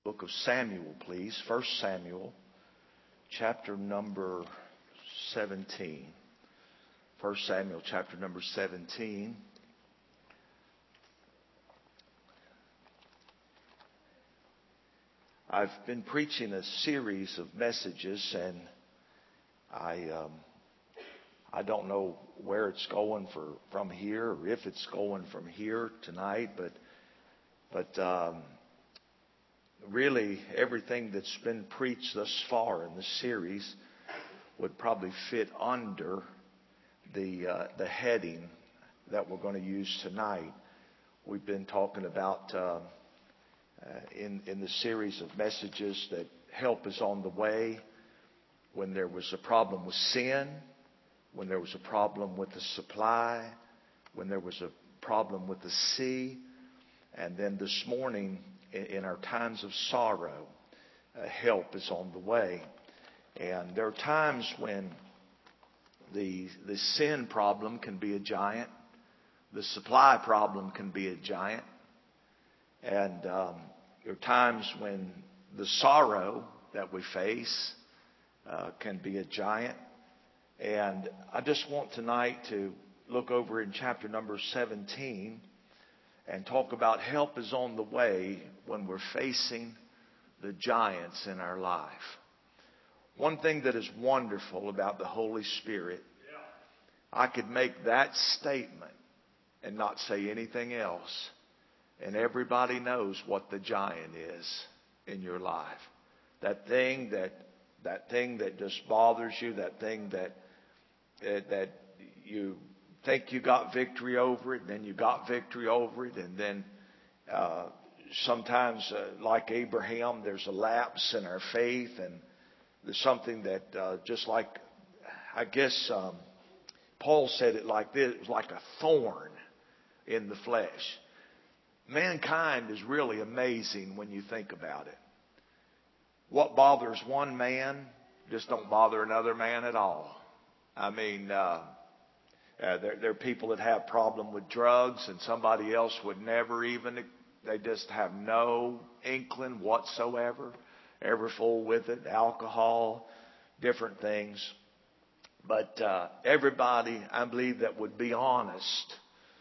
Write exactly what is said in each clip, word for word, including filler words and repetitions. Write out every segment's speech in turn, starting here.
Book of Samuel, please. First Samuel, chapter number seventeen. First Samuel, chapter number seventeen. I've been preaching a series of messages, and I um, I don't know where it's going for from here, or if it's going from here tonight, but but. Um, Really, everything that's been preached thus far in the series would probably fit under the uh, the heading that we're going to use tonight. We've been talking about uh, uh, in in the series of messages that help is on the way. When there was a problem with sin, when there was a problem with the supply, when there was a problem with the sea, and then this morning, in our times of sorrow, uh, help is on the way. And there are times when the the sin problem can be a giant, the supply problem can be a giant, and um, there are times when the sorrow that we face uh, can be a giant. And I just want tonight to look over in chapter number seventeen and talk about help is on the way when we're facing the giants in our life. One thing that is wonderful about the Holy Spirit, I could make that statement and not say anything else, and everybody knows what the giant is in your life. That thing that that thing that just bothers you, that thing that that, that you think you got victory over it, and then you got victory over it, and then uh, sometimes, uh, like Abraham, there's a lapse in our faith, and there's something that uh, just like, I guess um, Paul said it like this, it was like a thorn in the flesh. Mankind is really amazing when you think about it. What bothers one man just don't bother another man at all. I mean, uh, Uh, there, there are people that have problem with drugs, and somebody else would never even, they just have no inkling whatsoever, ever fool with it, alcohol, different things. But uh, everybody, I believe, that would be honest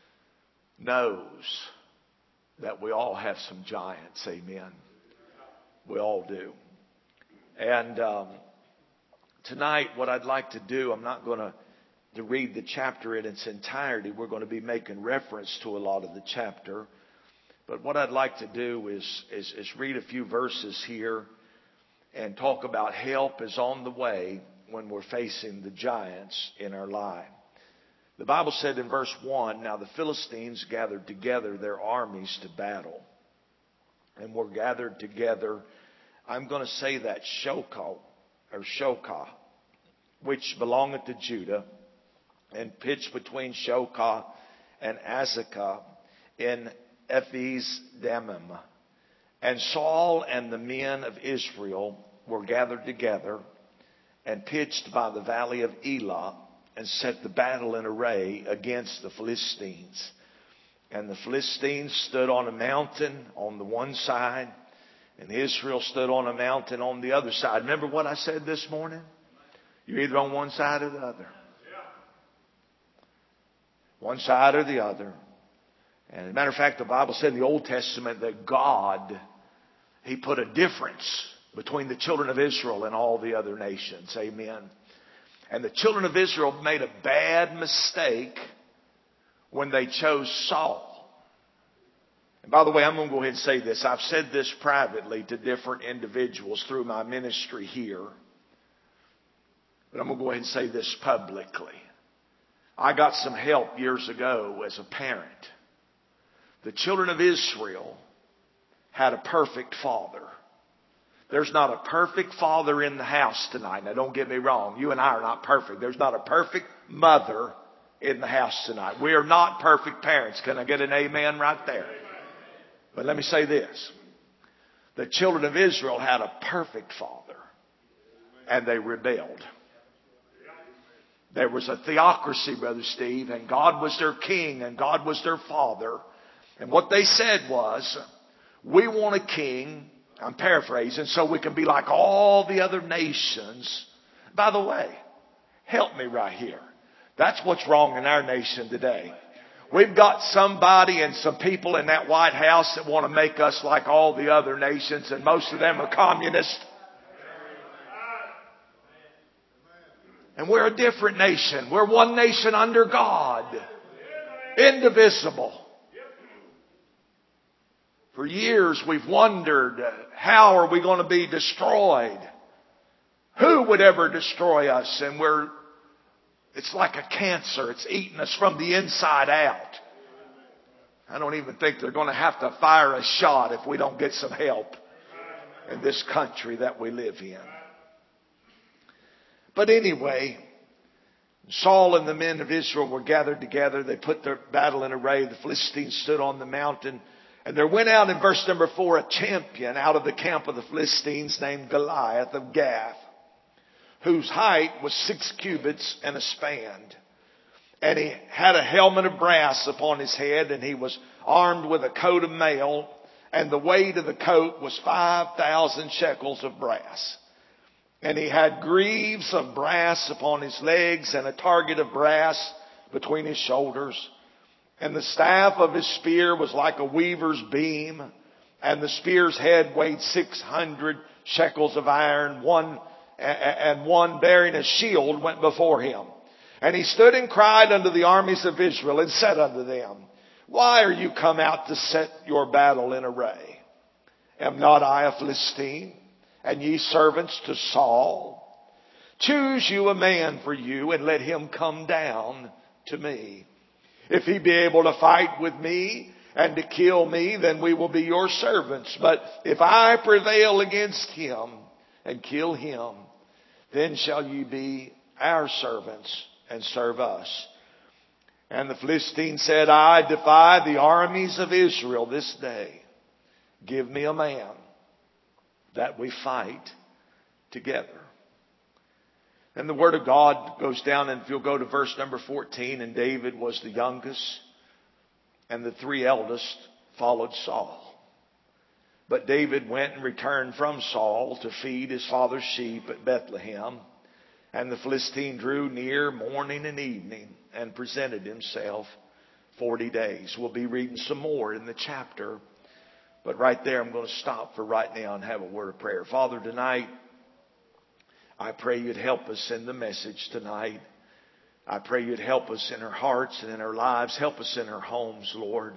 knows that we all have some giants, amen. We all do. And um, tonight, what I'd like to do, I'm not going to to read the chapter in its entirety. We're going to be making reference to a lot of the chapter. But what I'd like to do is, is, is read a few verses here and talk about help is on the way when we're facing the giants in our life. The Bible said in verse one, now the Philistines gathered together their armies to battle, and were gathered together, I'm going to say that Shokah, or Shokah, which belongeth to Judah, and pitched between Shokah and Azekah in Ephes-dammim. And Saul and the men of Israel were gathered together and pitched by the valley of Elah, and set the battle in array against the Philistines. And the Philistines stood on a mountain on the one side, and Israel stood on a mountain on the other side. Remember what I said this morning? You're either on one side or the other. One side or the other. And as a matter of fact, the Bible said in the Old Testament that God, He put a difference between the children of Israel and all the other nations. Amen. And the children of Israel made a bad mistake when they chose Saul. And by the way, I'm going to go ahead and say this. I've said this privately to different individuals through my ministry here. But I'm going to go ahead and say this publicly. I got some help years ago as a parent. The children of Israel had a perfect father. There's not a perfect father in the house tonight. Now, don't get me wrong. You and I are not perfect. There's not a perfect mother in the house tonight. We are not perfect parents. Can I get an amen right there? But let me say this. The children of Israel had a perfect father, and they rebelled. There was a theocracy, Brother Steve, and God was their king and God was their father. And what they said was, we want a king I'm paraphrasing, so we can be like all the other nations. By the way, help me right here. That's what's wrong in our nation today. We've got somebody and some people in that White House that want to make us like all the other nations, and most of them are communists. And we're a different nation. We're one nation under God. Indivisible. For years we've wondered, how are we going to be destroyed? Who would ever destroy us? And we're, it's like a cancer. It's eating us from the inside out. I don't even think they're going to have to fire a shot if we don't get some help in this country that we live in. But anyway, Saul and the men of Israel were gathered together. They put their battle in array. The Philistines stood on the mountain. And there went out in verse number four a champion out of the camp of the Philistines named Goliath of Gath, whose height was six cubits and a span. And he had a helmet of brass upon his head, and he was armed with a coat of mail, and the weight of the coat was five thousand shekels of brass. And he had greaves of brass upon his legs, and a target of brass between his shoulders. And the staff of his spear was like a weaver's beam, and the spear's head weighed six hundred shekels of iron. One and one bearing a shield went before him. And he stood and cried unto the armies of Israel, and said unto them, Why are you come out to set your battle in array? Am not I a Philistine, and ye servants to Saul? Choose you a man for you, and let him come down to me. If he be able to fight with me and to kill me, then we will be your servants. But if I prevail against him and kill him, then shall ye be our servants and serve us. And the Philistine said, I defy the armies of Israel this day. Give me a man that we fight together. And the word of God goes down, and if you'll go to verse number fourteen, and David was the youngest, and the three eldest followed Saul. But David went and returned from Saul to feed his father's sheep at Bethlehem. And the Philistine drew near morning and evening and presented himself forty days. We'll be reading some more in the chapter. But right there, I'm going to stop for right now and have a word of prayer. Father, tonight, I pray you'd help us in the message tonight. I pray you'd help us in our hearts and in our lives. Help us in our homes, Lord.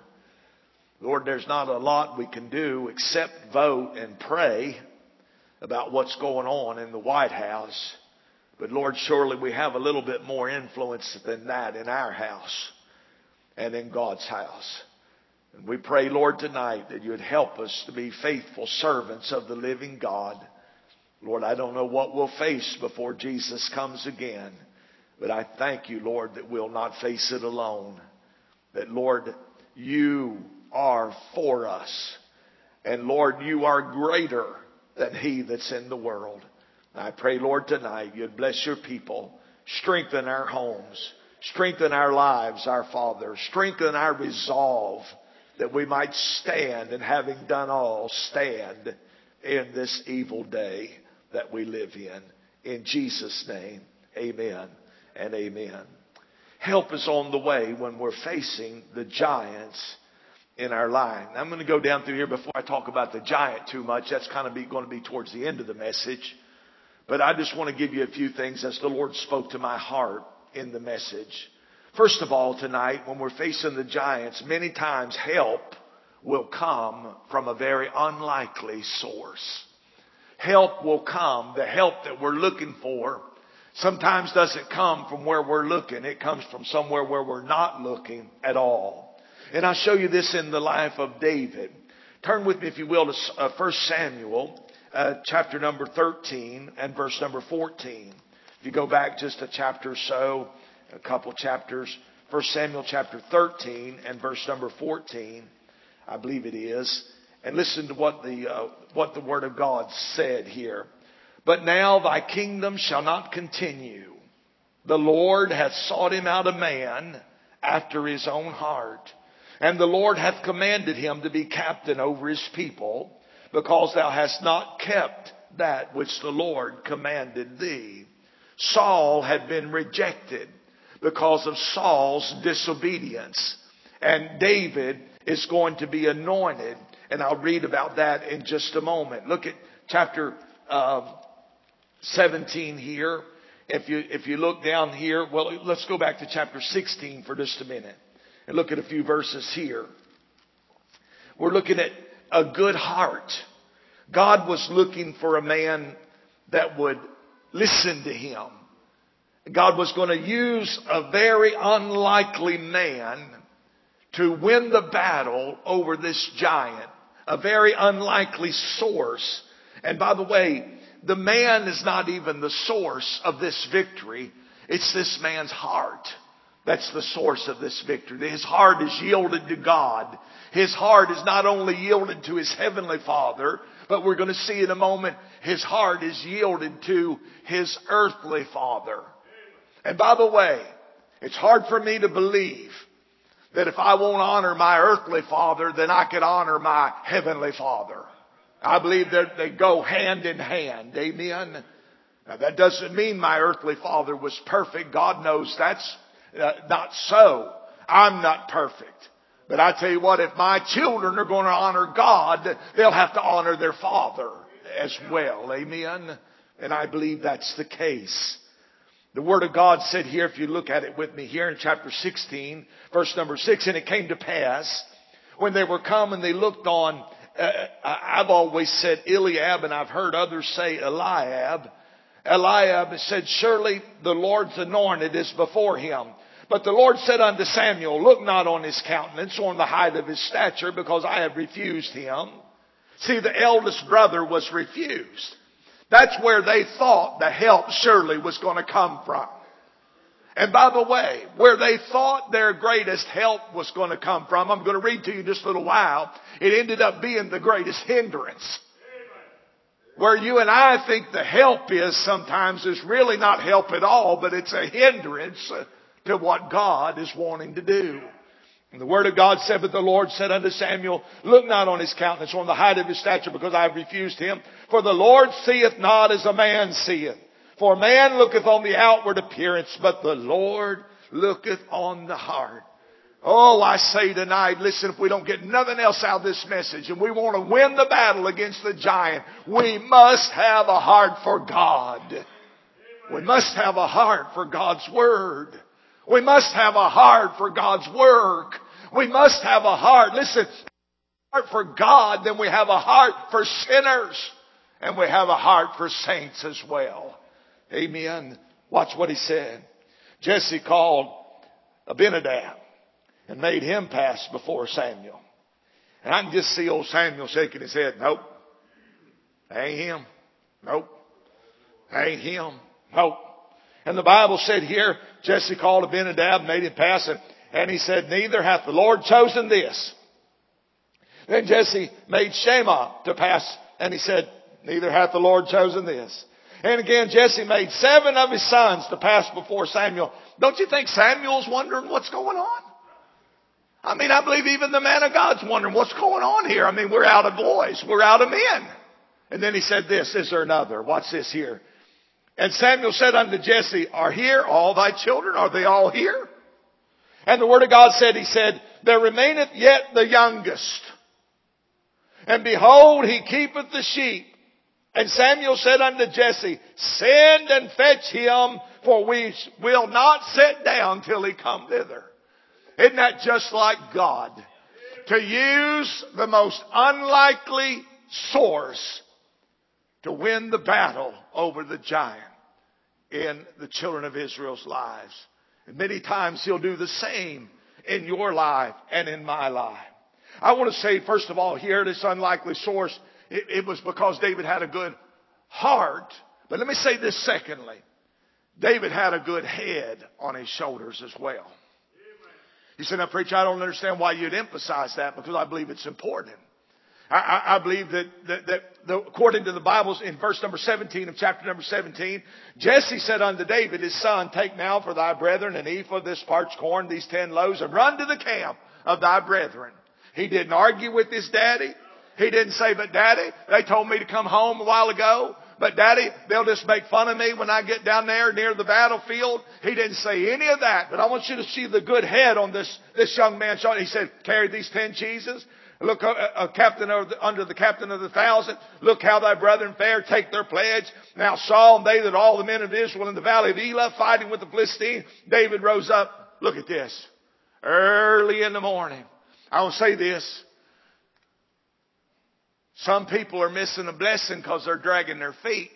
Lord, there's not a lot we can do except vote and pray about what's going on in the White House. But Lord, surely we have a little bit more influence than that in our house and in God's house. And we pray, Lord, tonight that you would help us to be faithful servants of the living God. Lord, I don't know what we'll face before Jesus comes again, but I thank you, Lord, that we'll not face it alone. That, Lord, you are for us. And, Lord, you are greater than he that's in the world. I pray, Lord, tonight you'd bless your people. Strengthen our homes. Strengthen our lives, our Father. Strengthen our resolve that we might stand, and having done all, stand in this evil day that we live in. In Jesus' name, amen and amen. Help us on the way when we're facing the giants in our line. I'm going to go down through here before I talk about the giant too much. That's kind of be, going to be towards the end of the message. But I just want to give you a few things as the Lord spoke to my heart in the message. First of all, tonight, when we're facing the giants, many times help will come from a very unlikely source. Help will come. The help that we're looking for sometimes doesn't come from where we're looking. It comes from somewhere where we're not looking at all. And I'll show you this in the life of David. Turn with me, if you will, to First Samuel, uh, chapter number thirteen and verse number fourteen. If you go back just a chapter or so, a couple chapters, First Samuel chapter thirteen and verse number fourteen, I believe it is. And listen to what the uh, what the Word of God said here. But now thy kingdom shall not continue. The Lord hath sought him out a man after his own heart. And the Lord hath commanded him to be captain over his people. because thou hast not kept that which the Lord commanded thee. Saul had been rejected because of Saul's disobedience. And David is going to be anointed. And I'll read about that in just a moment. Look at chapter uh, seventeen here. If you, if you look down here, well, let's go back to chapter sixteen for just a minute and look at a few verses here. We're looking at a good heart. God was looking for a man that would listen to him. God was going to use a very unlikely man to win the battle over this giant. A very unlikely source. And by the way, the man is not even the source of this victory. It's this man's heart. That's the source of this victory. His heart is yielded to God. His heart is not only yielded to his heavenly Father, but we're going to see in a moment, his heart is yielded to his earthly father. And by the way, it's hard for me to believe that if I won't honor my earthly father, then I could honor my heavenly Father. I believe that they go hand in hand. Amen. Now that doesn't mean my earthly father was perfect. God knows that's uh, not so. I'm not perfect. But I tell you what, if my children are going to honor God, they'll have to honor their father as well. Amen. And I believe that's the case. The Word of God said here, if you look at it with me here in chapter sixteen, verse number six, and it came to pass when they were come and they looked on, uh, I've always said Eliab, and I've heard others say Eliab. Eliab said, surely the Lord's anointed is before him. But the Lord said unto Samuel, look not on his countenance or on the height of his stature, because I have refused him. See, the eldest brother was refused. That's where they thought the help surely was going to come from. And by the way, where they thought their greatest help was going to come from, I'm going to read to you just a little while, it ended up being the greatest hindrance. Where you and I think the help is sometimes is really not help at all, but it's a hindrance to what God is wanting to do. And the Word of God said, but the Lord said unto Samuel, look not on his countenance or on the height of his stature, because I have refused him. For the Lord seeth not as a man seeth. For man looketh on the outward appearance, but the Lord looketh on the heart. Oh, I say tonight, listen, if we don't get nothing else out of this message and we want to win the battle against the giant, we must have a heart for God. We must have a heart for God's Word. We must have a heart for God's work. We must have a heart, listen, heart for God, then we have a heart for sinners. And we have a heart for saints as well. Amen. Watch what he said. Jesse called Abinadab and made him pass before Samuel. And I can just see old Samuel shaking his head. Nope. Ain't him. Nope. Ain't him. Nope. And the Bible said here, Jesse called Abinadab, made him pass, and, and he said, neither hath the Lord chosen this. Then Jesse made Shammah to pass, and he said, neither hath the Lord chosen this. And again, Jesse made seven of his sons to pass before Samuel. Don't you think Samuel's wondering what's going on? I mean, I believe even the man of God's wondering what's going on here. I mean, we're out of boys. We're out of men. And then he said this, is there another? Watch this here. And Samuel said unto Jesse, are here all thy children? Are they all here? And the Word of God said, he said, there remaineth yet the youngest. And behold, he keepeth the sheep. And Samuel said unto Jesse, send and fetch him, for we will not sit down till he come thither. Isn't that just like God? To use the most unlikely source to win the battle over the giant in the children of Israel's lives. And many times he'll do the same in your life and in my life. I want to say, first of all, here, this unlikely source, it, it was because David had a good heart. But let me say this secondly. David had a good head on his shoulders as well. He said, now preacher, I don't understand why you'd emphasize that, because I believe it's important. I, I, I believe that, that, that the, according to the Bible, in verse number seventeen of chapter number seventeen, Jesse said unto David, his son, take now for thy brethren an ephah of this parched corn, these ten loaves, and run to the camp of thy brethren. He didn't argue with his daddy. He didn't say, but Daddy, they told me to come home a while ago. But Daddy, they'll just make fun of me when I get down there near the battlefield. He didn't say any of that. But I want you to see the good head on this, this young man's shoulder. He said, carry these ten cheeses. Look, a, a captain of the, under the captain of the thousand. Look how thy brethren fare. Take their pledge. Now Saul and they that all the men of Israel in the valley of Elah fighting with the Philistines. David rose up. Look at this. Early in the morning. I will say this. Some people are missing a blessing because they're dragging their feet.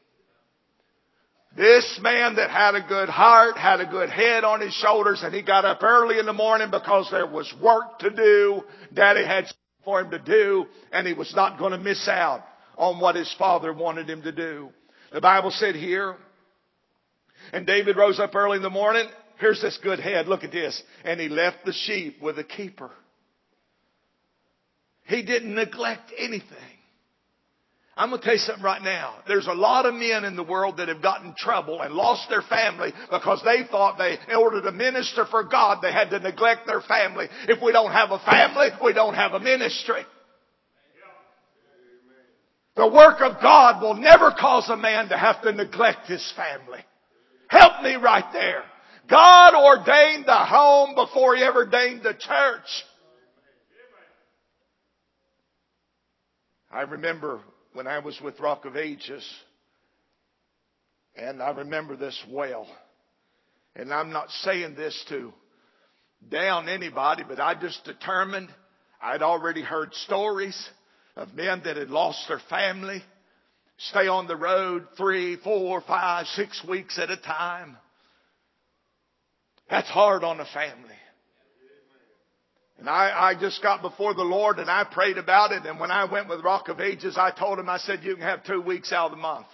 This man that had a good heart, had a good head on his shoulders, and he got up early in the morning because there was work to do. Daddy had something for him to do, and he was not going to miss out on what his father wanted him to do. The Bible said here, and David rose up early in the morning. Here's this good head. Look at this. And he left the sheep with a keeper. He didn't neglect anything. I'm going to tell you something right now. There's a lot of men in the world that have gotten in trouble and lost their family because they thought they, in order to minister for God, they had to neglect their family. If we don't have a family, we don't have a ministry. The work of God will never cause a man to have to neglect his family. Help me right there. God ordained the home before He ever ordained the church. I remember when I was with Rock of Ages, and I remember this well. And I'm not saying this to down anybody, but I just determined I'd already heard stories of men that had lost their family, stay on the road three, four, five, six weeks at a time. That's hard on a family. And I, I just got before the Lord and I prayed about it. And when I went with Rock of Ages, I told him, I said, you can have two weeks out of the month.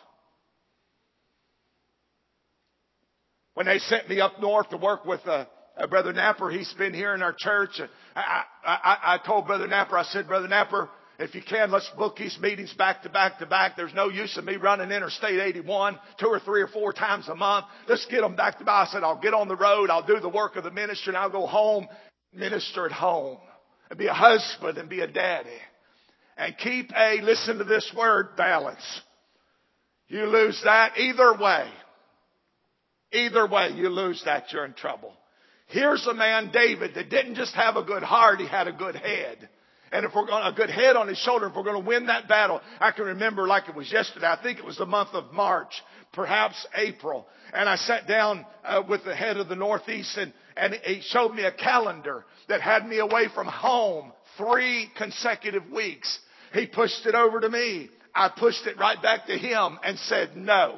When they sent me up north to work with uh, uh, Brother Napper, he's been here in our church. I, I, I, I told Brother Napper, I said, Brother Napper, if you can, let's book these meetings back to back to back. There's no use in me running Interstate eighty-one two or three or four times a month. Let's get them back to back. I said, I'll get on the road. I'll do the work of the ministry and I'll go home. Minister at home and be a husband and be a daddy and keep a, listen to this word, balance. You lose that either way. Either way, you lose that, you're in trouble. Here's a man, David, that didn't just have a good heart, he had a good head. And if we're going, a good head on his shoulder, if we're going to win that battle, I can remember like it was yesterday. I think it was the month of March, perhaps April. And I sat down uh, with the head of the Northeast and, and he showed me a calendar that had me away from home three consecutive weeks. He pushed it over to me. I pushed it right back to him and said, no.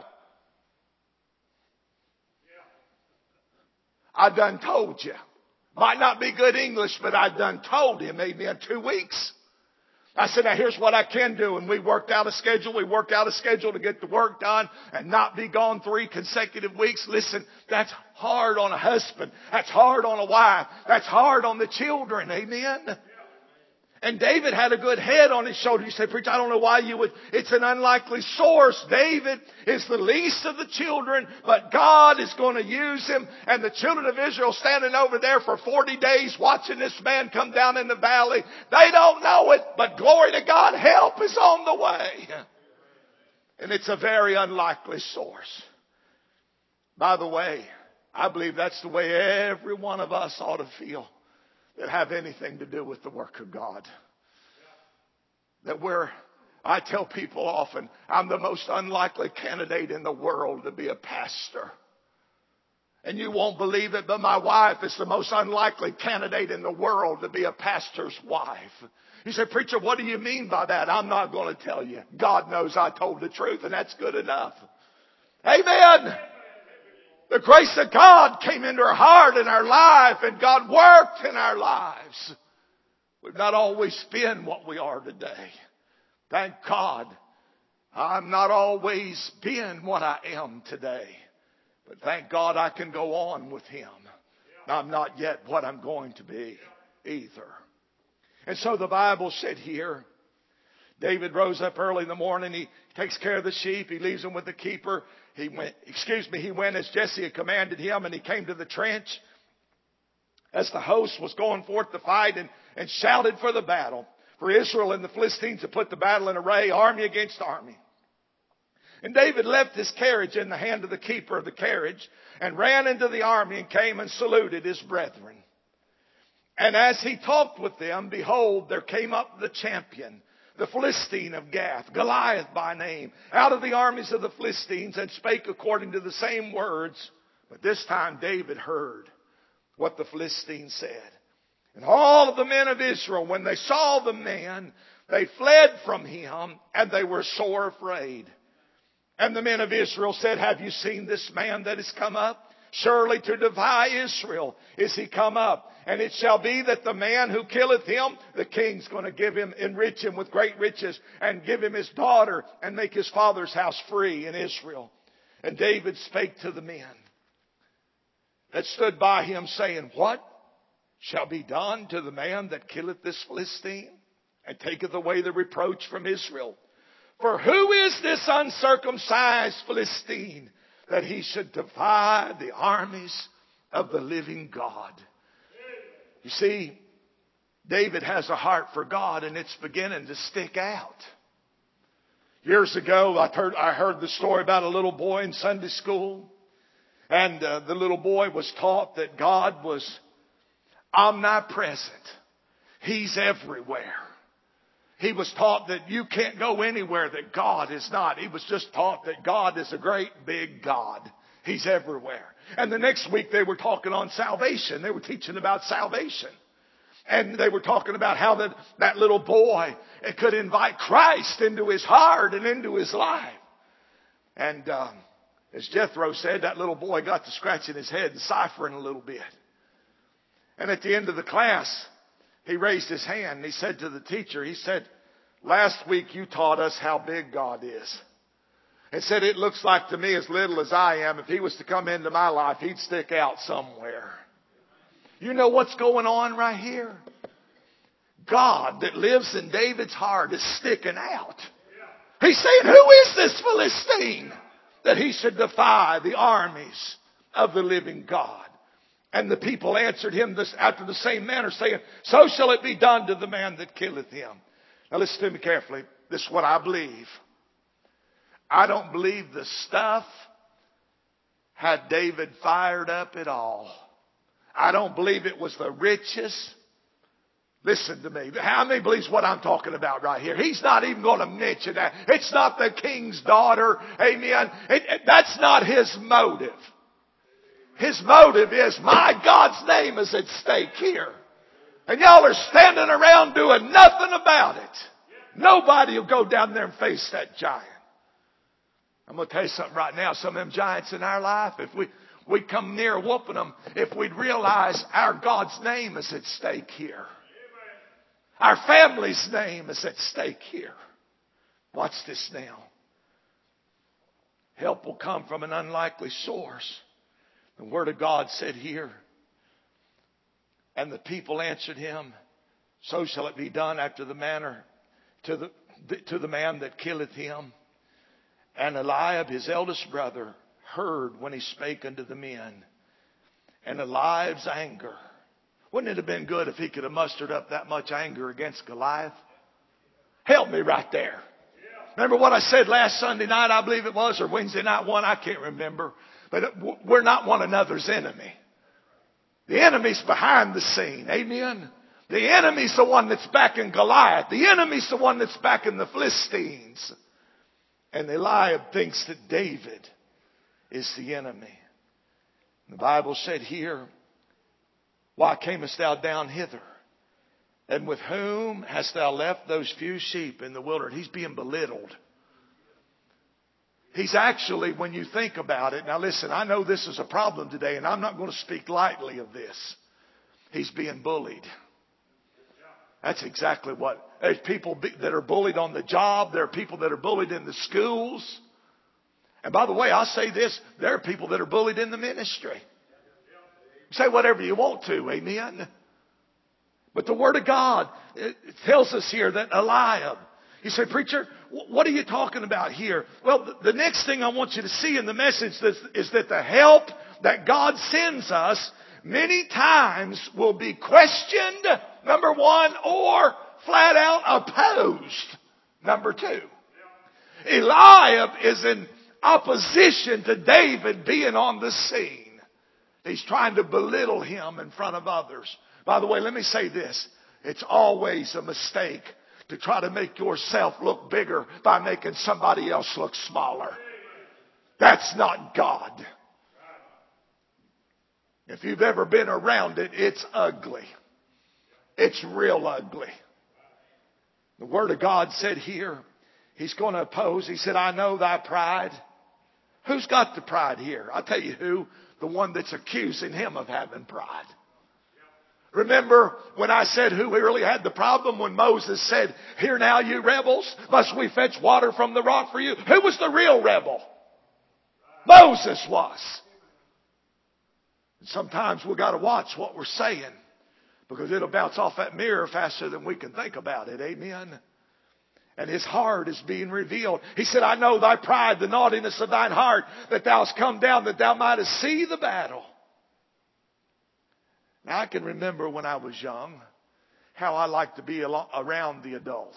I done told you. Might not be good English, but I done told him maybe in two weeks. I said, now here's what I can do. And we worked out a schedule. We worked out a schedule to get the work done and not be gone three consecutive weeks. Listen, that's hard on a husband. That's hard on a wife. That's hard on the children. Amen. And David had a good head on his shoulder. You say, preacher, I don't know why you would. It's an unlikely source. David is the least of the children, but God is going to use him. And the children of Israel standing over there for forty days watching this man come down in the valley. They don't know it, but glory to God, help is on the way. And it's a very unlikely source. By the way, I believe that's the way every one of us ought to feel that have anything to do with the work of God. That we're, I tell people often, I'm the most unlikely candidate in the world to be a pastor. And you won't believe it, but my wife is the most unlikely candidate in the world to be a pastor's wife. You say, preacher, what do you mean by that? I'm not going to tell you. God knows I told the truth, and that's good enough. Amen. The grace of God came into our heart and our life, and God worked in our lives. We've not always been what we are today. Thank God, I'm not always been what I am today. But thank God I can go on with Him. I'm not yet what I'm going to be either. And so the Bible said here, David rose up early in the morning. He takes care of the sheep. He leaves them with the keeper. He went, excuse me, he went as Jesse had commanded him, and he came to the trench as the host was going forth to fight and, and shouted for the battle. for Israel and the Philistines to put the battle in array, army against army. And David left his carriage in the hand of the keeper of the carriage and ran into the army and came and saluted his brethren. And as he talked with them, behold, there came up the champion, the Philistine of Gath, Goliath by name, out of the armies of the Philistines, and spake according to the same words. But this time David heard what the Philistine said. And all of the men of Israel, when they saw the man, they fled from him, and they were sore afraid. And the men of Israel said, have you seen this man that has come up? Surely to defy Israel is he come up. And it shall be that the man who killeth him, the king's going to give him, enrich him with great riches, and give him his daughter, and make his father's house free in Israel. And David spake to the men that stood by him, saying, what shall be done to the man that killeth this Philistine, and taketh away the reproach from Israel? For who is this uncircumcised Philistine, that he should defy the armies of the living God? You see, David has a heart for God, and it's beginning to stick out. Years ago, I heard, I heard the story about a little boy in Sunday school. And uh, the little boy was taught that God was omnipresent. He's everywhere. He was taught that you can't go anywhere that God is not. He was just taught that God is a great big God. He's everywhere. And the next week they were talking on salvation. They were teaching about salvation. And they were talking about how that, that little boy could invite Christ into his heart and into his life. And um, as Jethro said, that little boy got to scratching his head and ciphering a little bit. And at the end of the class, he raised his hand and he said to the teacher, he said, last week you taught us how big God is. And said, it looks like to me, as little as I am, if he was to come into my life, he'd stick out somewhere. You know what's going on right here? God that lives in David's heart is sticking out. He's saying, who is this Philistine that he should defy the armies of the living God? And the people answered him this after the same manner, saying, so shall it be done to the man that killeth him. Now listen to me carefully. This is what I believe. I don't believe the stuff had David fired up at all. I don't believe it was the riches. Listen to me. How many believes what I'm talking about right here? He's not even going to mention that. It's not the king's daughter. Amen. It, it, that's not his motive. His motive is, my God's name is at stake here. And y'all are standing around doing nothing about it. Nobody will go down there and face that giant. I'm going to tell you something right now. Some of them giants in our life, if we, we come near whooping them, if we'd realize our God's name is at stake here. Our family's name is at stake here. Watch this now. Help will come from an unlikely source. The Word of God said here, and the people answered him, so shall it be done after the manner to the, to the man that killeth him. And Eliab, his eldest brother, heard when he spake unto the men. And Eliab's anger. Wouldn't it have been good if he could have mustered up that much anger against Goliath? Help me right there. Remember what I said last Sunday night, I believe it was, or Wednesday night one, I can't remember. But we're not one another's enemy. The enemy's behind the scene. Amen. The enemy's the one that's backing Goliath. The enemy's the one that's backing the Philistines. And Eliab thinks that David is the enemy. The Bible said here, why camest thou down hither? And with whom hast thou left those few sheep in the wilderness? He's being belittled. He's actually, when you think about it, now listen, I know this is a problem today, and I'm not going to speak lightly of this. He's being bullied. That's exactly what. There's people that are bullied on the job. There are people that are bullied in the schools. And by the way, I'll say this. There are people that are bullied in the ministry. Say whatever you want to. Amen. But the Word of God it tells us here that Eliab. You say, preacher, what are you talking about here? Well, the next thing I want you to see in the message is that the help that God sends us many times will be questioned, number one, or flat out opposed. Number two, Eliab is in opposition to David being on the scene. He's trying to belittle him in front of others. By the way, let me say this. It's always a mistake to try to make yourself look bigger by making somebody else look smaller. That's not God. If you've ever been around it, it's ugly. It's real ugly. The Word of God said here, He's going to oppose. He said, I know thy pride. Who's got the pride here? I'll tell you who. The one that's accusing him of having pride. Remember when I said who really had the problem when Moses said, Hear now, you rebels, must we fetch water from the rock for you? Who was the real rebel? Moses was. And sometimes we've got to watch what we're saying, because it'll bounce off that mirror faster than we can think about it. Amen. And his heart is being revealed. He said, I know thy pride, the naughtiness of thine heart, that thou hast come down, that thou mightest see the battle. Now, I can remember when I was young how I liked to be around the adults.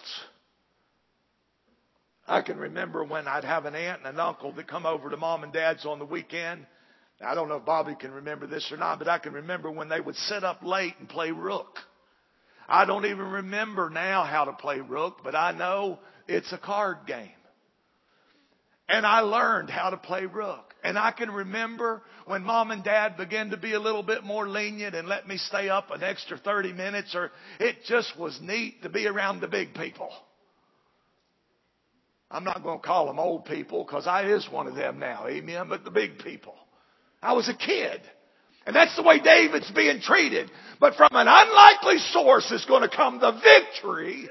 I can remember when I'd have an aunt and an uncle that come over to mom and dad's on the weekend. Now, I don't know if Bobby can remember this or not, but I can remember when they would sit up late and play rook. I don't even remember now how to play rook, but I know it's a card game. And I learned how to play rook. And I can remember when mom and dad began to be a little bit more lenient and let me stay up an extra thirty minutes, or it just was neat to be around the big people. I'm not going to call them old people, because I is one of them now, amen, but the big people. I was a kid. And that's the way David's being treated. But from an unlikely source is going to come the victory.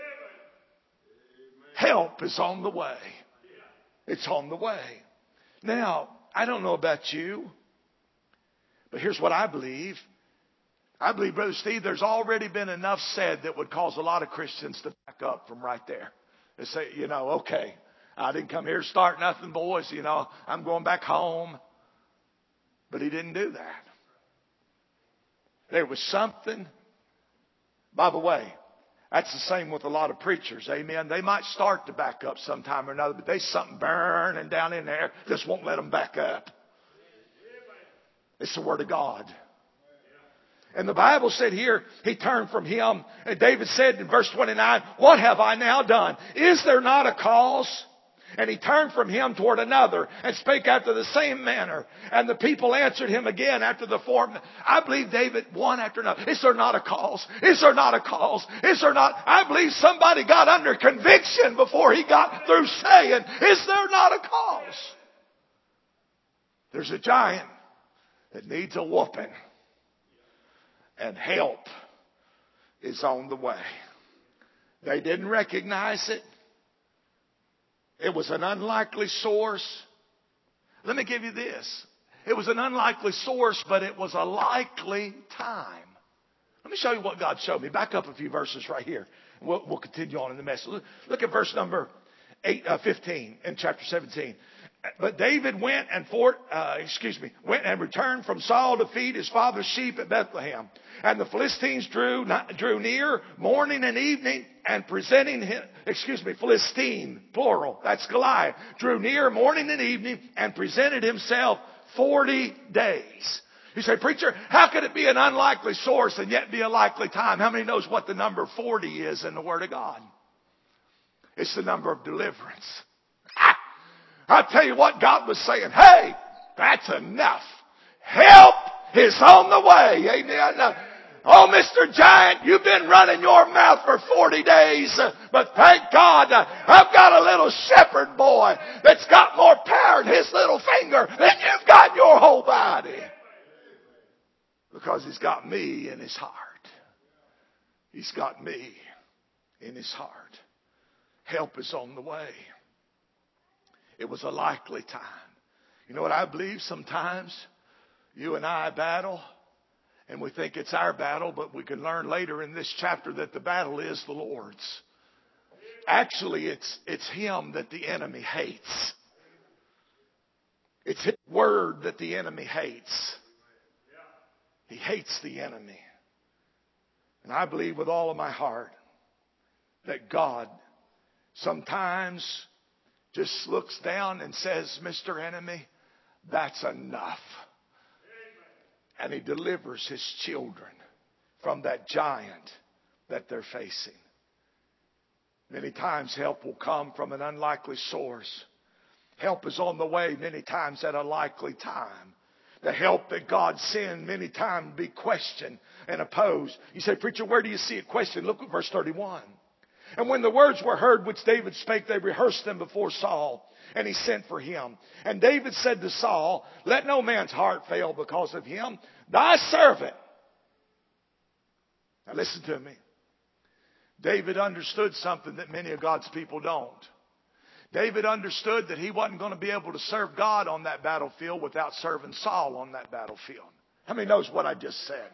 Help is on the way. It's on the way. Now, I don't know about you, but here's what I believe. I believe, Brother Steve, there's already been enough said that would cause a lot of Christians to back up from right there. They say, you know, okay, I didn't come here to start nothing, boys. You know, I'm going back home. But he didn't do that. There was something. By the way, that's the same with a lot of preachers. Amen. They might start to back up sometime or another, but there's something burning down in there. Just won't let them back up. It's the Word of God. And the Bible said here, he turned from him. And David said in verse twenty-nine, what have I now done? Is there not a cause? And he turned from him toward another and spake after the same manner. And the people answered him again after the form. I believe David one after another. Is there not a cause? Is there not a cause? Is there not? I believe somebody got under conviction before he got through saying, is there not a cause? There's a giant that needs a whooping. And help is on the way. They didn't recognize it. It was an unlikely source. Let me give you this. It was an unlikely source, but it was a likely time. Let me show you what God showed me. Back up a few verses right here. We'll, we'll continue on in the message. Look, look at verse number eight, uh, fifteen in chapter seventeen. But David went and fort, uh, excuse me, went and returned from Saul to feed his father's sheep at Bethlehem. And the Philistines drew drew near morning and evening, and presenting him, excuse me, Philistine, plural, that's Goliath, drew near morning and evening and presented himself forty days. You say, preacher, how could it be an unlikely source and yet be a likely time? How many knows what the number forty is in the Word of God? It's the number of deliverance. I tell you what, God was saying, hey, that's enough. Help is on the way. Amen. Oh, Mister Giant, you've been running your mouth for forty days, but thank God I've got a little shepherd boy that's got more power in his little finger than you've got in your whole body. Because he's got me in his heart. He's got me in his heart. Help is on the way. It was a likely time. You know what I believe? Sometimes you and I battle, and we think it's our battle, but we can learn later in this chapter that the battle is the Lord's. Actually, it's, it's Him that the enemy hates. It's His word that the enemy hates. He hates the enemy. And I believe with all of my heart that God sometimes just looks down and says, Mister Enemy, that's enough. And He delivers His children from that giant that they're facing. Many times help will come from an unlikely source. Help is on the way many times at a likely time. The help that God sends many times be questioned and opposed. You say, preacher, where do you see it questioned? Look at verse thirty-one. And when the words were heard which David spake, they rehearsed them before Saul, and he sent for him. And David said to Saul, let no man's heart fail because of him, thy servant. Now listen to me. David understood something that many of God's people don't. David understood that he wasn't going to be able to serve God on that battlefield without serving Saul on that battlefield. How many knows what I just said?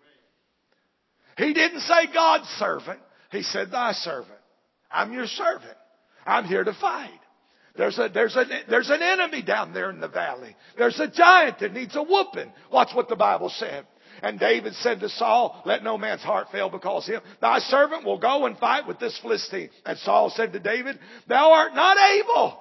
He didn't say God's servant. He said, thy servant. I'm your servant. I'm here to fight. There's a, there's a, there's an enemy down there in the valley. There's a giant that needs a whooping. Watch what the Bible said. And David said to Saul, let no man's heart fail because of him. Thy servant will go and fight with this Philistine. And Saul said to David, thou art not able.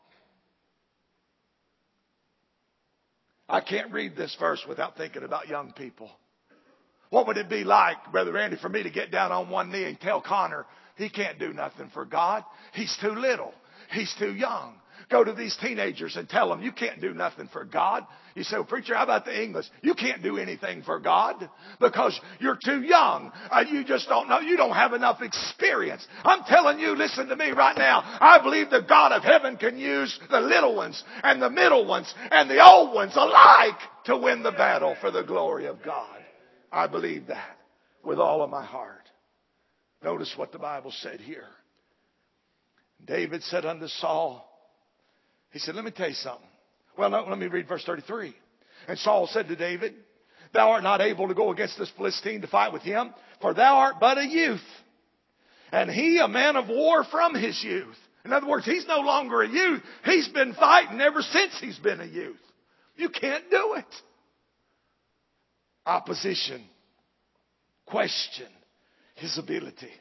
I can't read this verse without thinking about young people. What would it be like, Brother Randy, for me to get down on one knee and tell Connor he can't do nothing for God? He's too little. He's too young. Go to these teenagers and tell them you can't do nothing for God. You say, well, preacher, how about the English? You can't do anything for God because you're too young. Uh, you just don't know. You don't have enough experience. I'm telling you, listen to me right now. I believe the God of heaven can use the little ones and the middle ones and the old ones alike to win the battle for the glory of God. I believe that with all of my heart. Notice what the Bible said here. David said unto Saul, he said, let me tell you something. Well, no, let me read verse thirty-three. And Saul said to David, thou art not able to go against this Philistine to fight with him, for thou art but a youth, and he a man of war from his youth. In other words, he's no longer a youth. He's been fighting ever since he's been a youth. You can't do it. Opposition. Question his ability.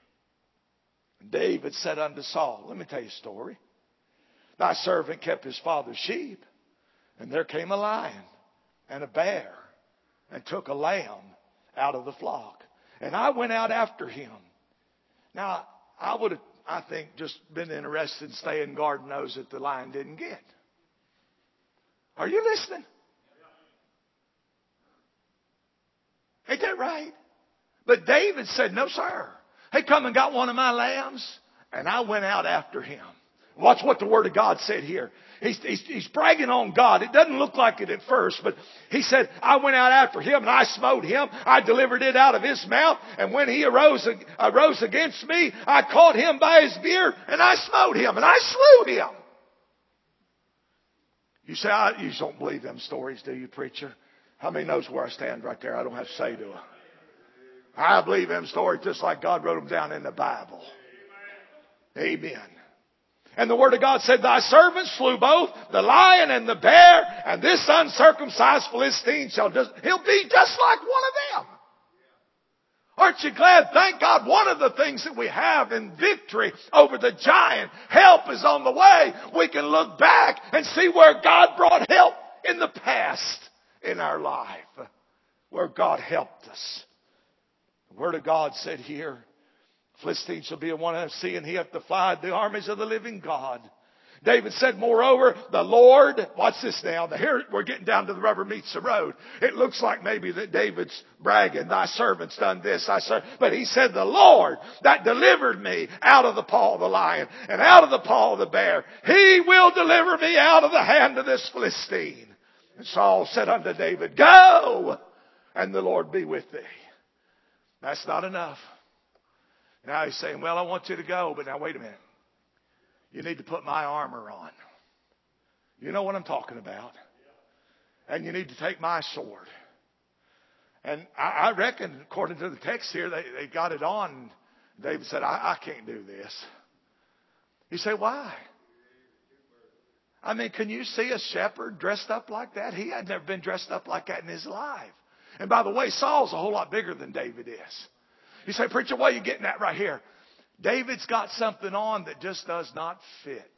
David said unto Saul, let me tell you a story. Thy servant kept his father's sheep, and there came a lion and a bear and took a lamb out of the flock. And I went out after him. Now, I would have, I think, just been interested in staying guard nose that the lion didn't get. Are you listening? Ain't that right? But David said, no, sir. He come and got one of my lambs, and I went out after him. Watch what the Word of God said here. He's, he's, he's bragging on God. It doesn't look like it at first, but he said, I went out after him and I smote him. I delivered it out of his mouth. And when he arose, arose against me, I caught him by his beard and I smote him and I slew him. You say, I, you don't believe them stories, do you, preacher? How many knows where I stand right there? I don't have to say to her. I believe them stories just like God wrote them down in the Bible. Amen. And the Word of God said, thy servant slew both the lion and the bear, and this uncircumcised Philistine shall just, he'll be just like one of them. Aren't you glad? Thank God, one of the things that we have in victory over the giant, help is on the way. We can look back and see where God brought help in the past in our life, where God helped us. The Word of God said here, Philistine shall be a one of sea, and he hath defied the armies of the living God. David said, moreover, the Lord, watch this now. Here we're getting down to the rubber meets the road. It looks like maybe that David's bragging, thy servant's done this, thy servant. But he said, the Lord that delivered me out of the paw of the lion and out of the paw of the bear, he will deliver me out of the hand of this Philistine. And Saul said unto David, go, and the Lord be with thee. That's not enough. Now he's saying, well, I want you to go, but now wait a minute. You need to put my armor on. You know what I'm talking about. And you need to take my sword. And I, I reckon, according to the text here, they, they got it on. David said, I, I can't do this. You say, why? I mean, can you see a shepherd dressed up like that? He had never been dressed up like that in his life. And by the way, Saul's a whole lot bigger than David is. You say, preacher, what are you getting at right here? David's got something on that just does not fit.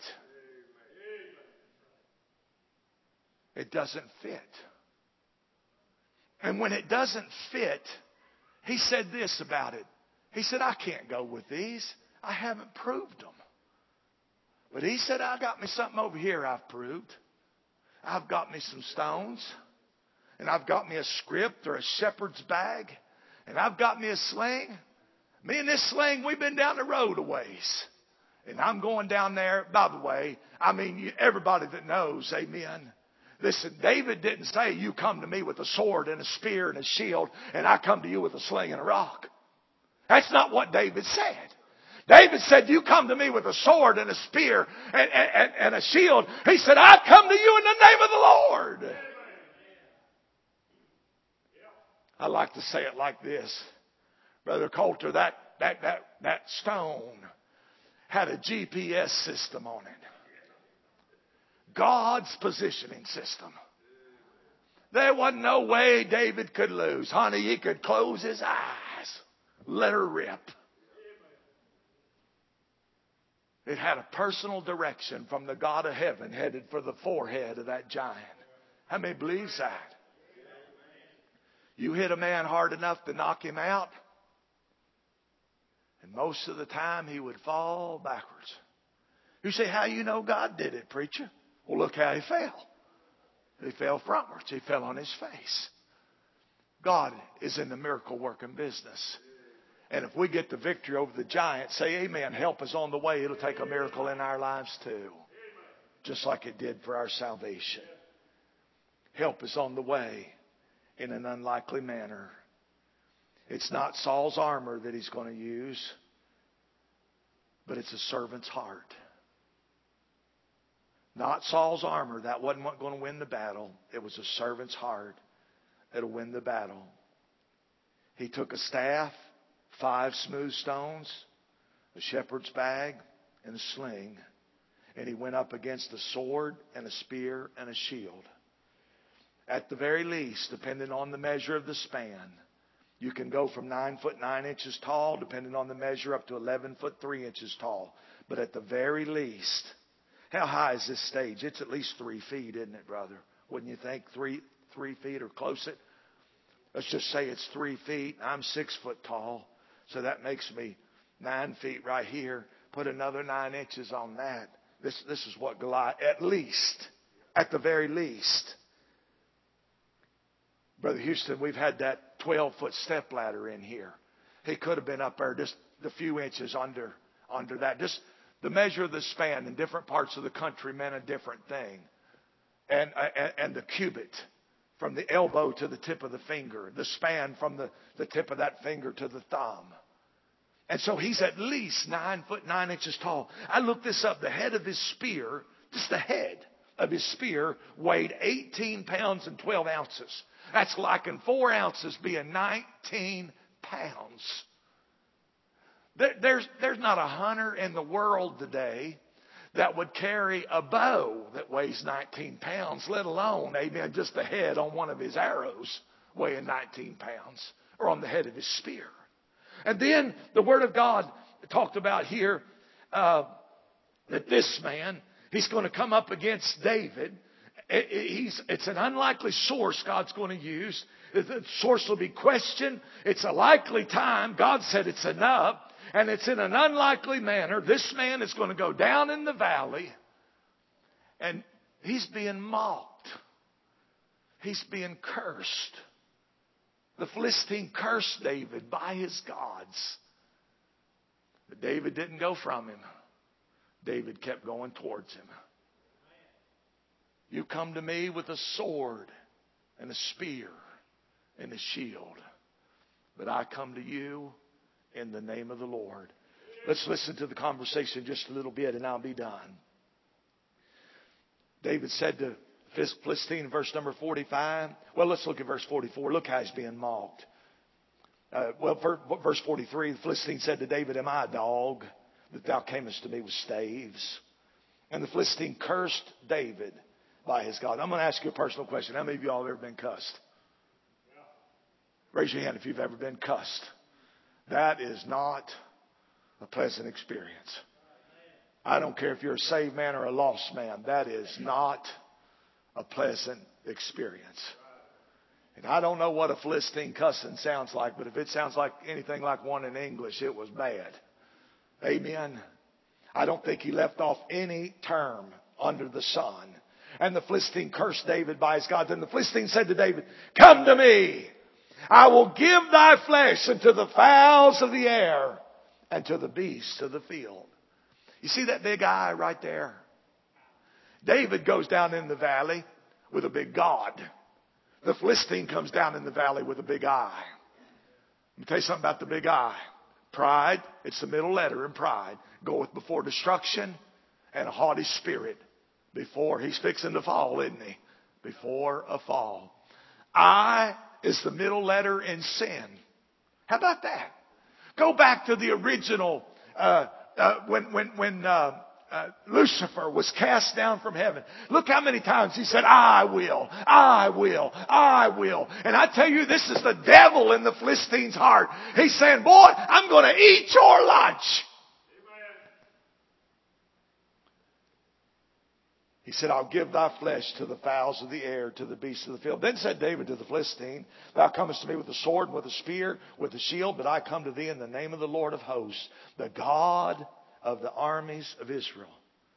It doesn't fit. And when it doesn't fit, he said this about it. He said, I can't go with these. I haven't proved them. But he said, I got me something over here I've proved. I've got me some stones. And I've got me a script or a shepherd's bag. And I've got me a sling. Me and this sling, we've been down the road a ways. And I'm going down there. By the way, I mean, everybody that knows, amen. Listen, David didn't say, you come to me with a sword and a spear and a shield, and I come to you with a sling and a rock. That's not what David said. David said, you come to me with a sword and a spear and, and, and a shield. He said, I come to you in the name of the Lord. I like to say it like this. Brother Coulter, that, that, that, that stone had a G P S system on it. God's positioning system. There wasn't no way David could lose. Honey, he could close his eyes. Let her rip. It had a personal direction from the God of heaven headed for the forehead of that giant. How many believes that? You hit a man hard enough to knock him out, and most of the time he would fall backwards. You say, how you know God did it, preacher? Well, look how he fell. He fell frontwards. He fell on his face. God is in the miracle working business. And if we get the victory over the giant, say amen. Help is on the way. It'll take a miracle in our lives too. Just like it did for our salvation. Help is on the way in an unlikely manner. It's not Saul's armor that he's going to use, but it's a servant's heart. Not Saul's armor. That wasn't what going to win the battle. It was a servant's heart that'll win the battle. He took a staff, five smooth stones, a shepherd's bag, and a sling. And he went up against a sword and a spear and a shield. At the very least, depending on the measure of the span, you can go from nine foot nine inches tall, depending on the measure, up to eleven foot three inches tall. But at the very least, how high is this stage? It's at least three feet, isn't it, brother? Wouldn't you think three three feet or close it? Let's just say it's three feet. I'm six foot tall, so that makes me nine feet right here. Put another nine inches on that. This this is what Goliath, at least, at the very least. Brother Houston, we've had that twelve foot step ladder in here. He could have been up there just a few inches under under that. Just the measure of the span in different parts of the country meant a different thing. And, and, and the cubit from the elbow to the tip of the finger. The span from the, the tip of that finger to the thumb. And so he's at least nine foot nine inches tall. I looked this up. The head of his spear, just the head of his spear, weighed eighteen pounds and twelve ounces. That's like in four ounces being nineteen pounds. There's, there's not a hunter in the world today that would carry a bow that weighs nineteen pounds, let alone, amen, just the head on one of his arrows weighing nineteen pounds, or on the head of his spear. And then the Word of God talked about here uh, that this man, he's going to come up against David. He's, it's an unlikely source God's going to use. The source will be questioned. It's a likely time. God said it's enough. And it's in an unlikely manner. This man is going to go down in the valley. And he's being mocked. He's being cursed. The Philistine cursed David by his gods. But David didn't go from him. David kept going towards him. You come to me with a sword and a spear and a shield. But I come to you in the name of the Lord. Let's listen to the conversation just a little bit and I'll be done. David said to Philistine, verse number forty-five. Well, let's look at verse forty-four. Look how he's being mocked. Uh, well, verse forty-three, the Philistine said to David, am I a dog that thou camest to me with staves? And the Philistine cursed David by his God. I'm going to ask you a personal question. How many of y'all have ever been cussed? Raise your hand if you've ever been cussed. That is not a pleasant experience. I don't care if you're a saved man or a lost man. That is not a pleasant experience. And I don't know what a Philistine cussing sounds like, but if it sounds like anything like one in English, it was bad. Amen. I don't think he left off any term under the sun. And the Philistine cursed David by his gods. And the Philistine said to David, "Come to me. I will give thy flesh unto the fowls of the air and to the beasts of the field." You see that big eye right there? David goes down in the valley with a big God. The Philistine comes down in the valley with a big eye. Let me tell you something about the big eye. Pride, it's the middle letter in pride, goeth before destruction, and a haughty spirit before, he's fixing to fall, isn't he? Before a fall. I is the middle letter in sin. How about that? Go back to the original, uh, uh, when, when, when, uh, Uh, Lucifer was cast down from heaven. Look how many times he said, "I will, I will, I will." And I tell you, this is the devil in the Philistine's heart. He's saying, "Boy, I'm going to eat your lunch." Amen. He said, "I'll give thy flesh to the fowls of the air, to the beasts of the field." Then said David to the Philistine, "Thou comest to me with a sword and with a spear, with a shield, but I come to thee in the name of the Lord of hosts, the God of the armies of Israel,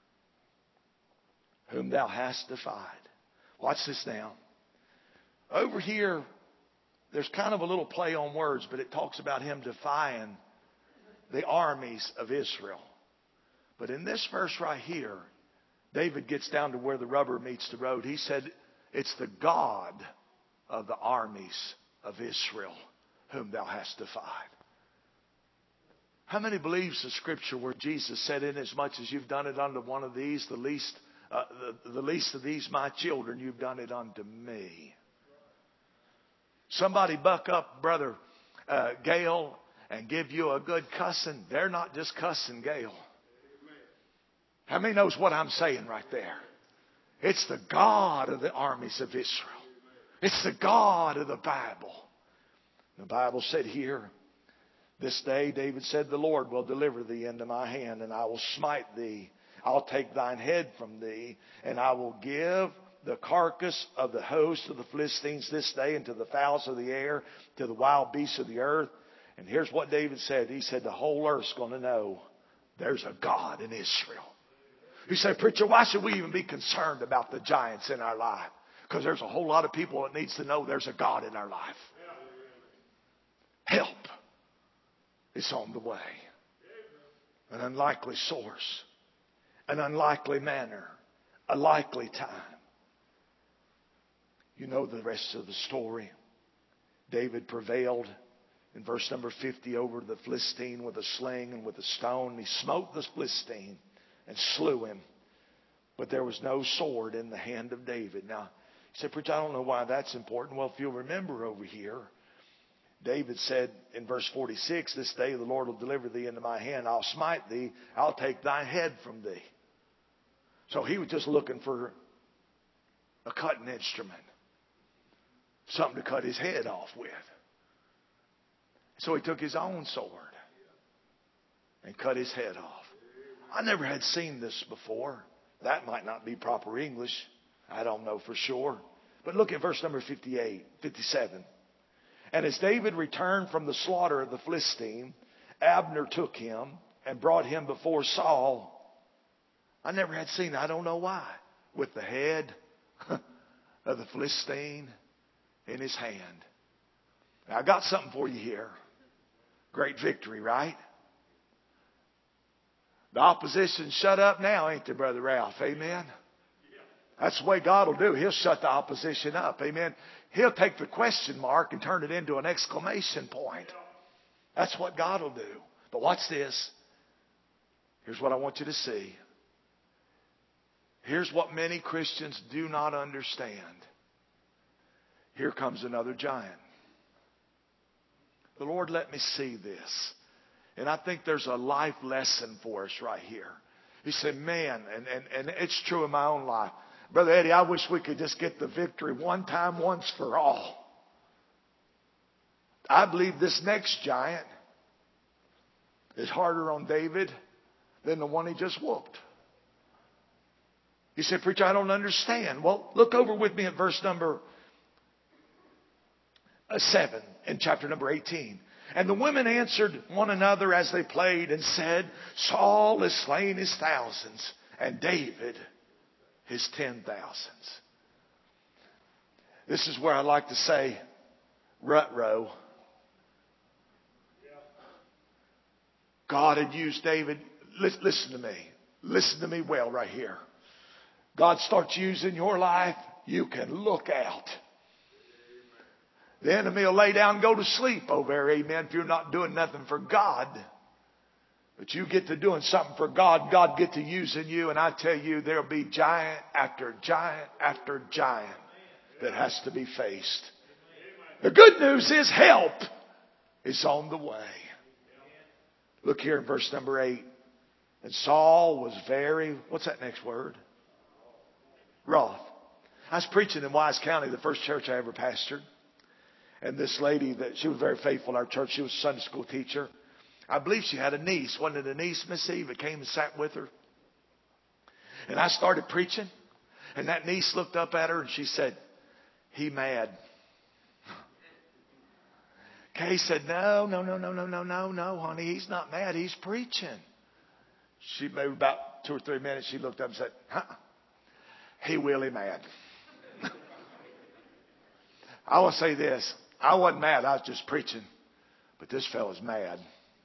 whom thou hast defied." Watch this now. Over here, there's kind of a little play on words, but it talks about him defying the armies of Israel. But in this verse right here, David gets down to where the rubber meets the road. He said, "It's the God of the armies of Israel, whom thou hast defied." How many believes the scripture where Jesus said, "Inasmuch as you've done it unto one of these, the least, uh, the, the least of these my children, you've done it unto me"? Somebody buck up Brother uh, Gail and give you a good cussing. They're not just cussing Gail. How many knows what I'm saying right there? It's the God of the armies of Israel. It's the God of the Bible. The Bible said here, "This day," David said, "the Lord will deliver thee into my hand, and I will smite thee. I'll take thine head from thee, and I will give the carcass of the host of the Philistines this day into the fowls of the air, to the wild beasts of the earth." And here's what David said. He said, the whole earth's going to know there's a God in Israel. You say, "Preacher, why should we even be concerned about the giants in our life?" Because there's a whole lot of people that needs to know there's a God in our life. Help. It's on the way. An unlikely source. An unlikely manner. A likely time. You know the rest of the story. David prevailed in verse number fifty over the Philistine with a sling and with a stone. He smote the Philistine and slew him. But there was no sword in the hand of David. Now, you say, "Preacher, I don't know why that's important." Well, if you'll remember over here, David said in verse forty-six, "This day the Lord will deliver thee into my hand. I'll smite thee. I'll take thy head from thee." So he was just looking for a cutting instrument. Something to cut his head off with. So he took his own sword and cut his head off. I never had seen this before. That might not be proper English. I don't know for sure. But look at verse number fifty-eight, fifty-seven. "And as David returned from the slaughter of the Philistine, Abner took him and brought him before Saul." I never had seen that. I don't know why. With the head of the Philistine in his hand. Now, I got something for you here. Great victory, right? The opposition shut up now, ain't they, Brother Ralph? Amen. That's the way God will do. He'll shut the opposition up. Amen. He'll take the question mark and turn it into an exclamation point. That's what God will do. But watch this. Here's what I want you to see. Here's what many Christians do not understand. Here comes another giant. The Lord let me see this. And I think there's a life lesson for us right here. He said, man, and, and, and it's true in my own life. Brother Eddie, I wish we could just get the victory one time, once for all. I believe this next giant, is harder on David than the one he just whooped. He said, preacher, I don't understand. Well, look over with me at verse number seven in chapter number eighteen. And the women answered one another as they played and said, Saul has slain his thousands and David his ten thousands. This is where I like to say, rut row. God had used David. Listen to me. Listen to me well right here. God starts using your life, you can look out. The enemy will lay down and go to sleep over there, amen, if you're not doing nothing for God. But you get to doing something for God, God get to using you, and I tell you, there'll be giant after giant after giant that has to be faced. The good news is help is on the way. Look here in verse number eight. And Saul was very, what's that next word? Wroth. I was preaching in Wise County, the first church I ever pastored. And this lady, that she was very faithful in our church. She was a Sunday school teacher. I believe she had a niece. Wasn't it a niece, Miss Eve, that came and sat with her? And I started preaching. And that niece looked up at her and she said, he mad. Kay said, no, no, no, no, no, no, no, no, honey. He's not mad. He's preaching. She maybe about two or three minutes, she looked up and said, huh? He really mad. I want to say this. I wasn't mad. I was just preaching. But this fella's mad.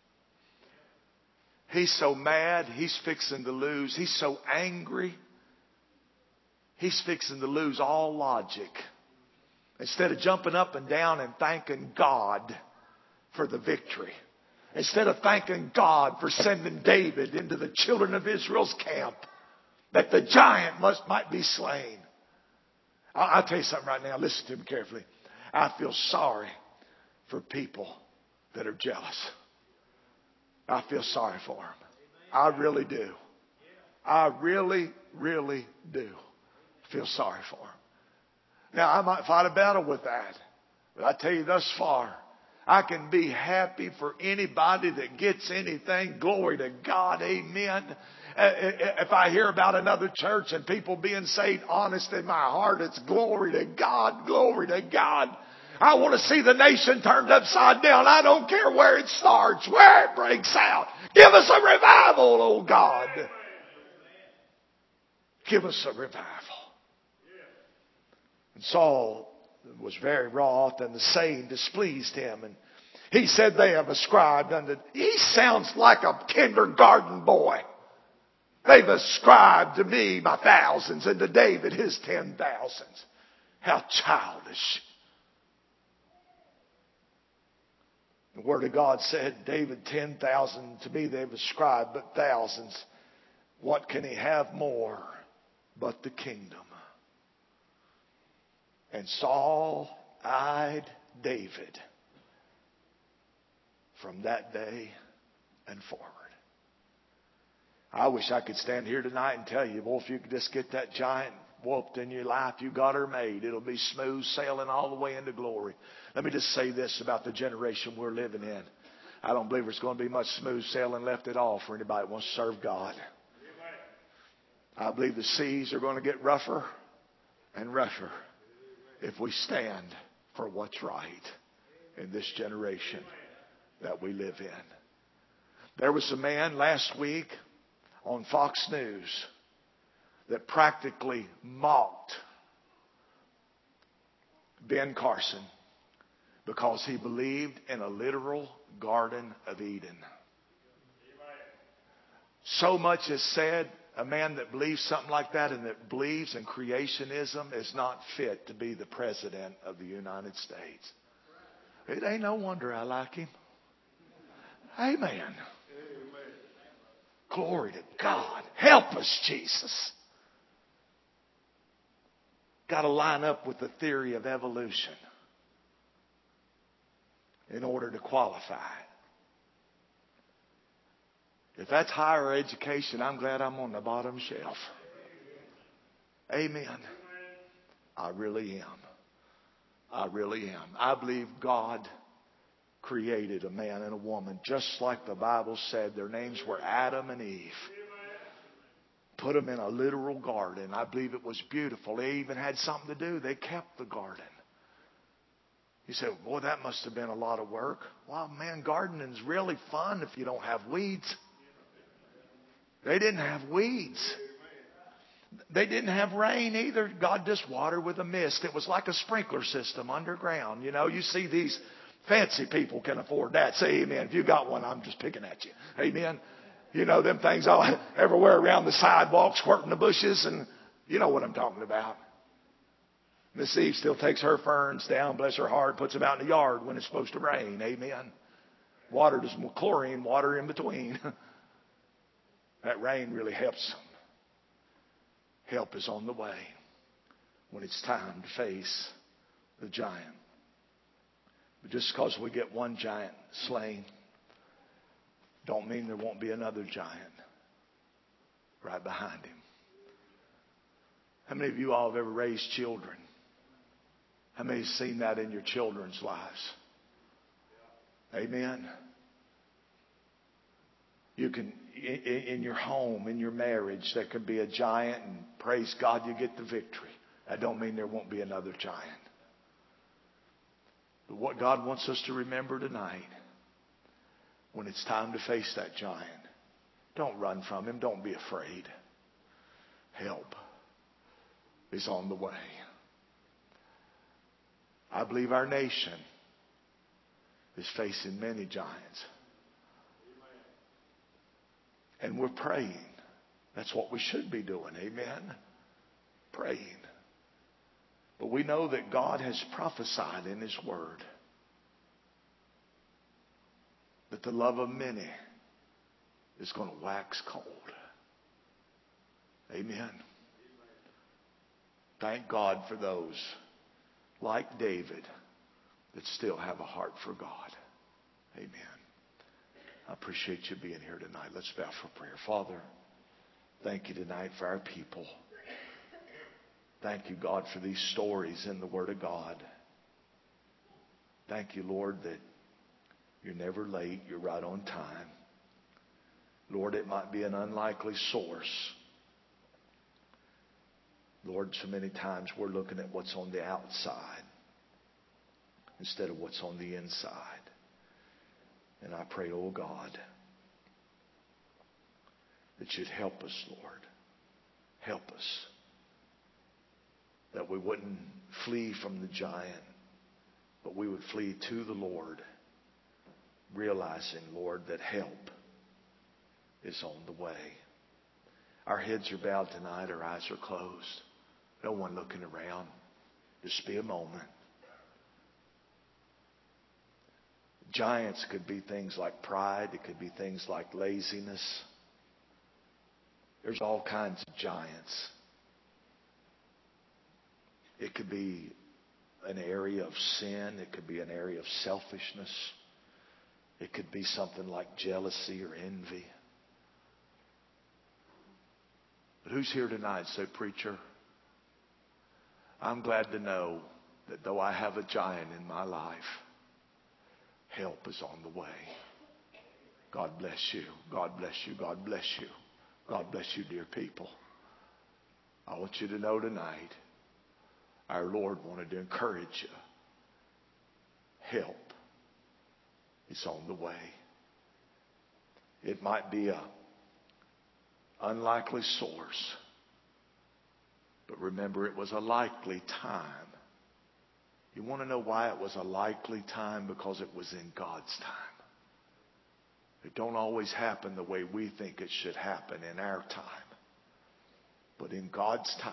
He's so mad. He's fixing to lose. He's so angry. He's fixing to lose all logic. Instead of jumping up and down and thanking God for the victory. Instead of thanking God for sending David into the children of Israel's camp. That the giant must might be slain. I'll tell you something right now. Listen to me carefully. I feel sorry for people that are jealous. I feel sorry for them. I really do. I really, really do feel sorry for them. Now, I might fight a battle with that. But I tell you thus far, I can be happy for anybody that gets anything. Glory to God. Amen. If I hear about another church and people being saved, honest in my heart, it's glory to God, glory to God. I want to see the nation turned upside down. I don't care where it starts, where it breaks out. Give us a revival, oh God. Give us a revival. And Saul was very wroth, and the saying displeased him. And he said, they have ascribed unto... He sounds like a kindergarten boy. They've ascribed to me my thousands and to David his ten thousands. How childish. The Word of God said, David ten thousand, to me they've ascribed but thousands. What can he have more but the kingdom? And Saul eyed David from that day and forward. I wish I could stand here tonight and tell you, well, if you could just get that giant whooped in your life, you got her made. It'll be smooth sailing all the way into glory. Let me just say this about the generation we're living in. I don't believe there's going to be much smooth sailing left at all for anybody that wants to serve God. I believe the seas are going to get rougher and rougher if we stand for what's right in this generation that we live in. There was a man last week on Fox News that practically mocked Ben Carson because he believed in a literal Garden of Eden. So much is said, a man that believes something like that and that believes in creationism is not fit to be the president of the United States. It ain't no wonder I like him. Amen. Glory to God. Help us, Jesus. Got to line up with the theory of evolution in order to qualify. If that's higher education, I'm glad I'm on the bottom shelf. Amen. I really am. I really am. I believe God created a man and a woman, just like the Bible said. Their names were Adam and Eve. Put them in a literal garden. I believe it was beautiful. They even had something to do. They kept the garden. You say, boy, that must have been a lot of work. Well, man, gardening's really fun if you don't have weeds. They didn't have weeds. They didn't have rain either. God just watered with a mist. It was like a sprinkler system underground. You know, you see these fancy people can afford that. Say amen. If you got one, I'm just picking at you. Amen. You know, them things all everywhere around the sidewalk, squirting the bushes, and you know what I'm talking about. Miss Eve still takes her ferns down, bless her heart, puts them out in the yard when it's supposed to rain. Amen. Water does more chlorine, water in between. That rain really helps them. Help is on the way when it's time to face the giant. But just because we get one giant slain, don't mean there won't be another giant right behind him. How many of you all have ever raised children? How many have seen that in your children's lives? Amen. You can, in your home, in your marriage, there can be a giant, and praise God, you get the victory. That don't mean there won't be another giant. But what God wants us to remember tonight, when it's time to face that giant, don't run from him. Don't be afraid. Help is on the way. I believe our nation is facing many giants. And we're praying. That's what we should be doing. Amen. Praying. But we know that God has prophesied in His Word that the love of many is going to wax cold. Amen. Thank God for those like David that still have a heart for God. Amen. I appreciate you being here tonight. Let's bow for prayer. Father, thank you tonight for our people. Thank you, God, for these stories in the Word of God. Thank you, Lord, that you're never late. You're right on time. Lord, it might be an unlikely source. Lord, so many times we're looking at what's on the outside instead of what's on the inside. And I pray, oh God, that you'd help us, Lord. Help us. That we wouldn't flee from the giant, but we would flee to the Lord, realizing, Lord, that help is on the way. Our heads are bowed tonight. Our eyes are closed. No one looking around. Just be a moment. Giants could be things like pride. It could be things like laziness. There's all kinds of giants. It could be an area of sin. It could be an area of selfishness. It could be something like jealousy or envy. But who's here tonight say, preacher, I'm glad to know that though I have a giant in my life, help is on the way. God bless you. God bless you. God bless you. God bless you, dear people. I want you to know tonight, our Lord wanted to encourage you. Help is on the way. It might be a unlikely source, but remember, it was a likely time. You want to know why it was a likely time? Because it was in God's time. It don't always happen the way we think it should happen in our time. But in God's time,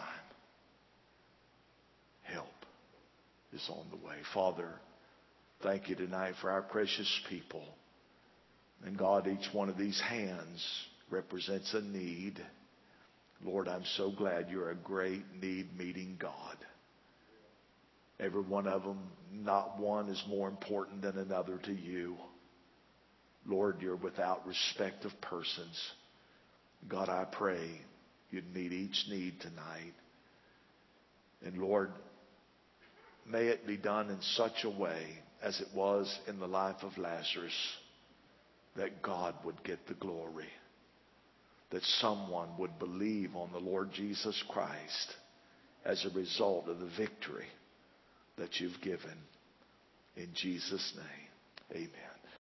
help is on the way. Father, thank you tonight for our precious people. And God, each one of these hands represents a need. Lord, I'm so glad you're a great need-meeting God. Every one of them, not one is more important than another to you. Lord, you're without respect of persons. God, I pray you'd meet each need tonight. And Lord, may it be done in such a way as it was in the life of Lazarus, that God would get the glory, that someone would believe on the Lord Jesus Christ as a result of the victory that you've given. In Jesus' name, amen.